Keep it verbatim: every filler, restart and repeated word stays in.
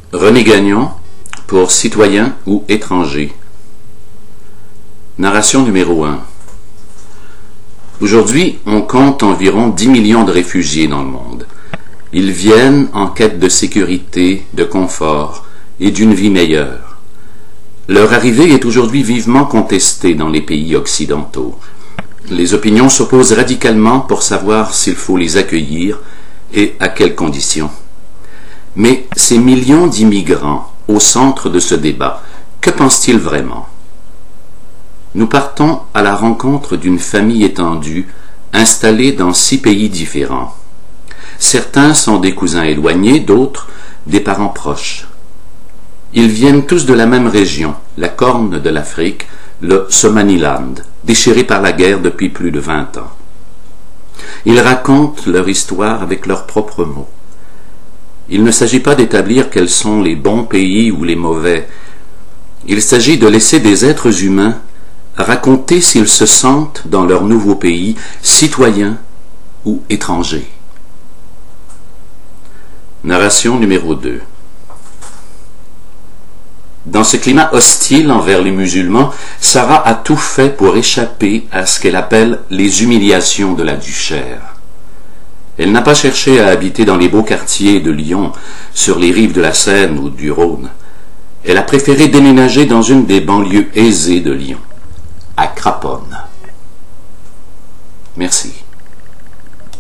René Gagnon, pour citoyens ou étrangers. Narration numéro un. Aujourd'hui, on compte environ dix millions de réfugiés dans le monde. Ils viennent en quête de sécurité, de confort et d'une vie meilleure. Leur arrivée est aujourd'hui vivement contestée dans les pays occidentaux. Les opinions s'opposent radicalement pour savoir s'il faut les accueillir et à quelles conditions. Mais ces millions d'immigrants au centre de ce débat, que pensent-ils vraiment? Nous partons à la rencontre d'une famille étendue, installée dans six pays différents. Certains sont des cousins éloignés, d'autres des parents proches. Ils viennent tous de la même région, la Corne de l'Afrique, le Somaliland, déchiré par la guerre depuis plus de vingt ans. Ils racontent leur histoire avec leurs propres mots. Il ne s'agit pas d'établir quels sont les bons pays ou les mauvais. Il s'agit de laisser des êtres humains raconter s'ils se sentent dans leur nouveau pays citoyens ou étrangers. Narration numéro deux. Dans ce climat hostile envers les musulmans, Sarah a tout fait pour échapper à ce qu'elle appelle les humiliations de la duchère. Elle n'a pas cherché à habiter dans les beaux quartiers de Lyon, sur les rives de la Seine ou du Rhône. Elle a préféré déménager dans une des banlieues aisées de Lyon, à Craponne. Merci.